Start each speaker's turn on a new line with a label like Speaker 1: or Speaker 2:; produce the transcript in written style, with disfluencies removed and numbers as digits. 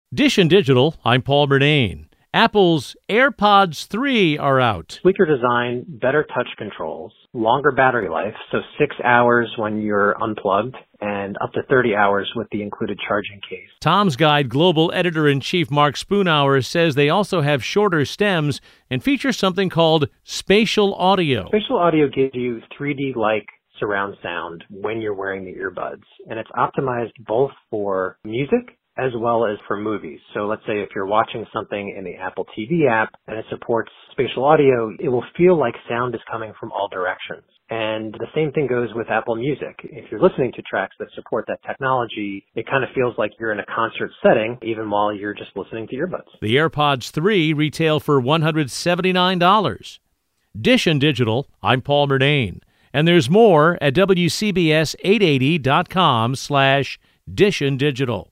Speaker 1: Dish and Digital, I'm Paul Bernane. Apple's AirPods 3 are out.
Speaker 2: Sleeker design, better touch controls, longer battery life, so 6 hours when you're unplugged, and up to 30 hours with the included charging case.
Speaker 1: Tom's Guide Global Editor-in-Chief Mark Spoonhour says they also have shorter stems and feature something called spatial audio.
Speaker 2: Spatial audio gives you 3D-like surround sound when you're wearing the earbuds, and it's optimized both for music as well as for movies. So let's say if you're watching something in the Apple TV app and it supports spatial audio, it will feel like sound is coming from all directions. And the same thing goes with Apple Music. If you're listening to tracks that support that technology, it kind of feels like you're in a concert setting, even while you're just listening to earbuds.
Speaker 1: The AirPods 3 retail for $179. Dish and Digital, I'm Paul Bernane. And there's more at WCBS880.com/Dish and Digital.